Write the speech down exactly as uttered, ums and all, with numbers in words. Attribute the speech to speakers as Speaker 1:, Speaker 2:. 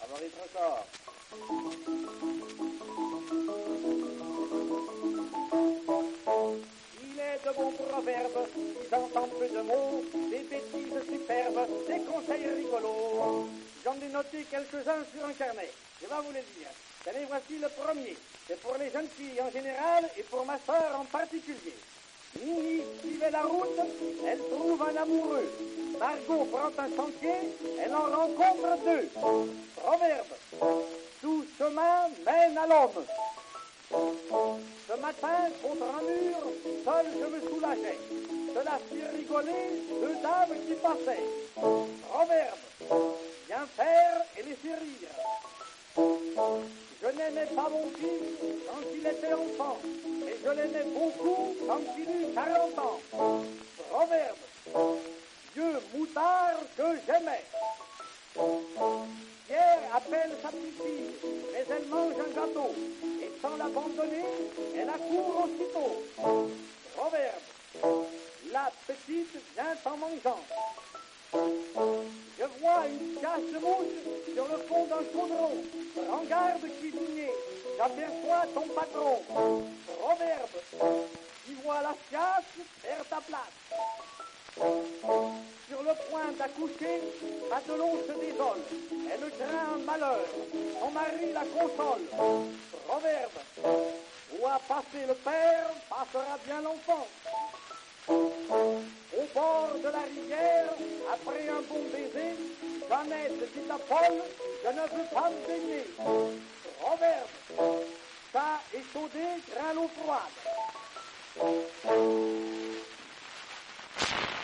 Speaker 1: va vite encore. Il est de bons proverbes, ils entendent peu de mots, des bêtises superbes, des conseils rigolos. J'en ai noté quelques-uns sur un carnet. Je vais vous les dire. Tenez, voici le premier. C'est pour les jeunes filles en général et pour ma sœur en particulier. Nini suivait la route, elle trouve un amoureux. Margot prend un sentier, elle en rencontre deux. Proverbe. Tout chemin mène à l'homme. Ce matin, contre un mur, seul je me soulageais. Cela fit rigoler deux dames qui passaient. Proverbe. Bien faire et laisser rire. Je n'aimais pas mon fils quand il était enfant, mais je l'aimais beaucoup quand il eut quarante ans. Proverbe. Dieu moutard que j'aimais. Pierre appelle sa petite fille, mais elle mange un gâteau, et sans l'abandonner, elle accourt aussitôt. Proverbe. La petite vient en mangeant. Je vois une cache de mouche sur le fond d'un chaudron. Prends garde, cuisinier, j'aperçois ton patron. Proverbe. Tu vois la chiasse, perds ta place. Sur le point d'accoucher, Madelon se désole. Elle craint un malheur. Son mari la console. Proverbe. Où a passé le père, passera bien l'enfant. Au bord de la rivière, après un bon baiser, Jeannette dit à Paul, je ne veux pas me baigner. Proverbe. Ça échaudé, craint l'eau froide.